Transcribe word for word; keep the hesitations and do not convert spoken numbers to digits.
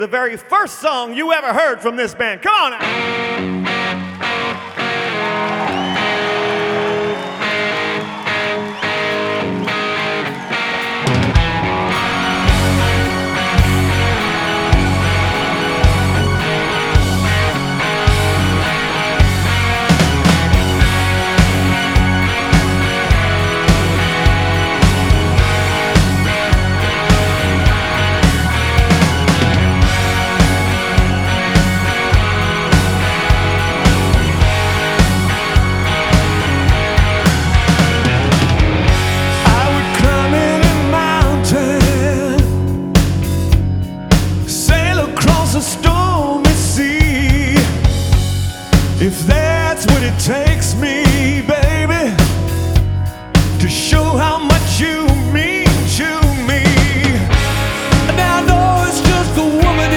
the very first song you ever heard from this band. Come on now. Stormy sea, if that's what it takes me.